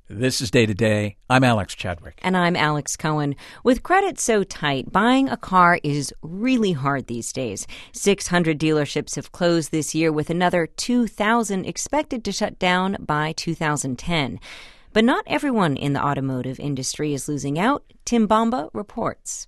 This is Day to Day. I'm Alex Chadwick. And I'm Alex Cohen. With credit so tight, buying a car is really hard these days. 600 dealerships have closed this year, with another 2,000 expected to shut down by 2010. But not everyone in the automotive industry is losing out. Tim Bomba reports.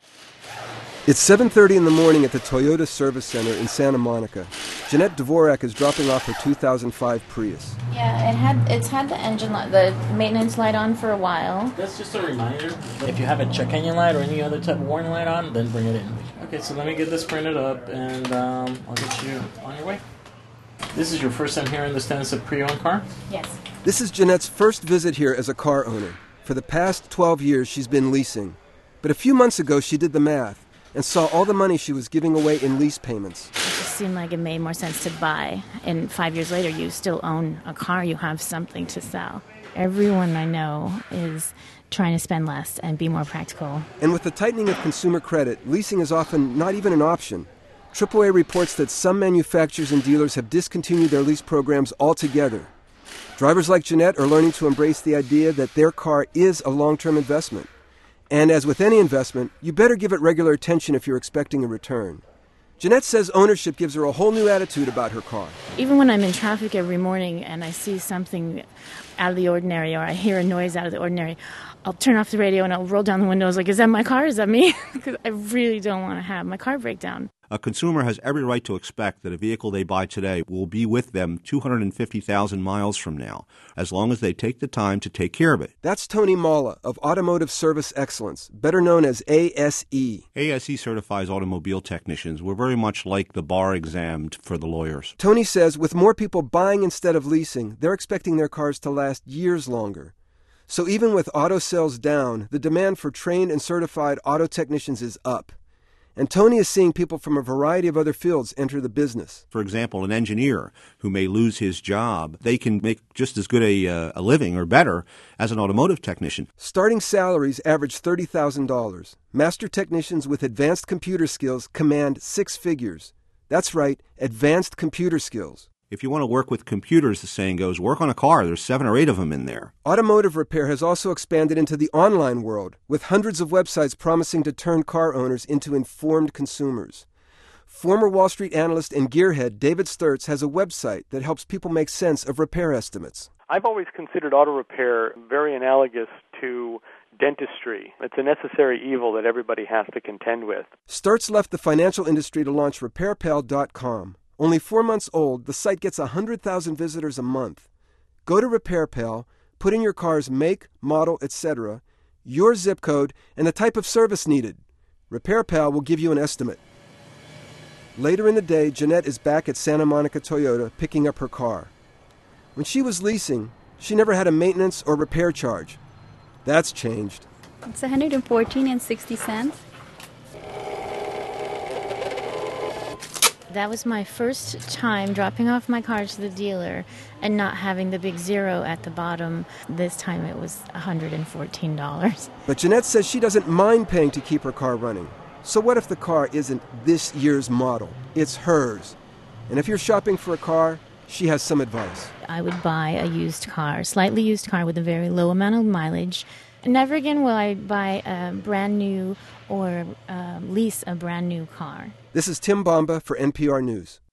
It's 7:30 in the morning at the Toyota Service Center in Santa Monica. Jeanette Dvorak is dropping off her 2005 Prius. Yeah, it's had the engine light, the maintenance light on for a while. That's just a reminder. If you have a check engine light or any other type of warning light on, then bring it in. Okay, so let me get this printed up, and I'll get you on your way. This is your first time here in the Stennis pre-owned car? Yes. This is Jeanette's first visit here as a car owner. For the past 12 years, she's been leasing. But a few months ago, she did the math and saw all the money she was giving away in lease payments. It just seemed like it made more sense to buy. And 5 years later, you still own a car. You have something to sell. Everyone I know is trying to spend less and be more practical. And with the tightening of consumer credit, leasing is often not even an option. AAA reports that some manufacturers and dealers have discontinued their lease programs altogether. Drivers like Jeanette are learning to embrace the idea that their car is a long-term investment. And as with any investment, you better give it regular attention if you're expecting a return. Jeanette says ownership gives her a whole new attitude about her car. Even when I'm in traffic every morning and I see something out of the ordinary or I hear a noise out of the ordinary, I'll turn off the radio and I'll roll down the windows like, is that my car? Is that me? Because I really don't want to have my car break down. A consumer has every right to expect that a vehicle they buy today will be with them 250,000 miles from now, as long as they take the time to take care of it. That's Tony Malla of Automotive Service Excellence, better known as ASE. ASE certifies automobile technicians. We're very much like the bar exam for the lawyers. Tony says with more people buying instead of leasing, they're expecting their cars to last years longer. So even with auto sales down, the demand for trained and certified auto technicians is up. And Tony is seeing people from a variety of other fields enter the business. For example, an engineer who may lose his job, they can make just as good a living or better as an automotive technician. Starting salaries average $30,000. Master technicians with advanced computer skills command 6 figures. That's right, advanced computer skills. If you want to work with computers, the saying goes, work on a car. There's 7 or 8 of them in there. Automotive repair has also expanded into the online world, with hundreds of websites promising to turn car owners into informed consumers. Former Wall Street analyst and gearhead David Sturtz has a website that helps people make sense of repair estimates. I've always considered auto repair very analogous to dentistry. It's a necessary evil that everybody has to contend with. Sturtz left the financial industry to launch RepairPal.com. Only 4 months old, the site gets 100,000 visitors a month. Go to RepairPal, put in your car's make, model, etc., your zip code, and the type of service needed. RepairPal will give you an estimate. Later in the day, Jeanette is back at Santa Monica Toyota picking up her car. When she was leasing, she never had a maintenance or repair charge. That's changed. It's $114.60. That was my first time dropping off my car to the dealer and not having the big zero at the bottom. This time it was $114. But Jeanette says she doesn't mind paying to keep her car running. So what if the car isn't this year's model? It's hers. And if you're shopping for a car, she has some advice. I would buy a used car, slightly used car with a very low amount of mileage. Never again will I buy a brand new or lease a brand new car. This is Tim Bomba for NPR News.